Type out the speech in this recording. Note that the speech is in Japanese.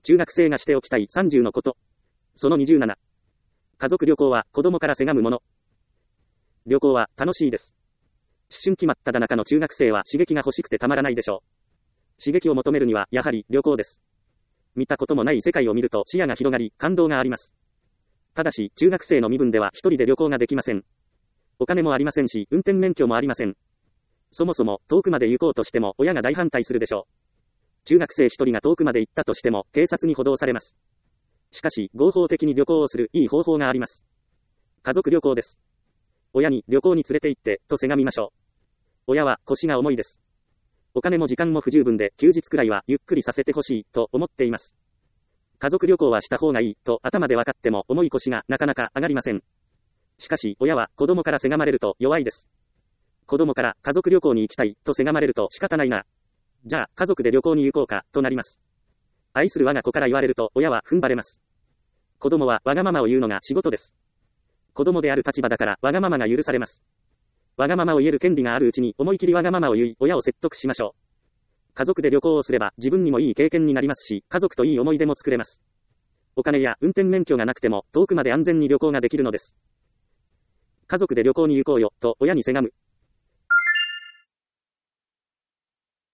中学生がしておきたい30のこと。その27。家族旅行は子供からせがむもの。旅行は楽しいです。思春期真っ只中の中学生は刺激が欲しくてたまらないでしょう。刺激を求めるにはやはり旅行です。見たこともない世界を見ると視野が広がり感動があります。ただし中学生の身分では一人で旅行ができません。お金もありませんし運転免許もありません。そもそも遠くまで行こうとしても親が大反対するでしょう。中学生一人が遠くまで行ったとしても警察に補導されます。しかし合法的に旅行をするいい方法があります。家族旅行です。親に旅行に連れて行ってとせがみましょう。親は腰が重いです。お金も時間も不十分で休日くらいはゆっくりさせてほしいと思っています。家族旅行はした方がいいと頭で分かっても重い腰がなかなか上がりません。しかし親は子供からせがまれると弱いです。子供から家族旅行に行きたいとせがまれると仕方ないな。じゃあ家族で旅行に行こうかとなります。愛する我が子から言われると親は踏ん張れます。子供はわがままを言うのが仕事です。子供である立場だからわがままが許されます。わがままを言える権利があるうちに思い切りわがままを言い親を説得しましょう。家族で旅行をすれば自分にもいい経験になりますし家族といい思い出も作れます。お金や運転免許がなくても遠くまで安全に旅行ができるのです。家族で旅行に行こうよと親にせがむ。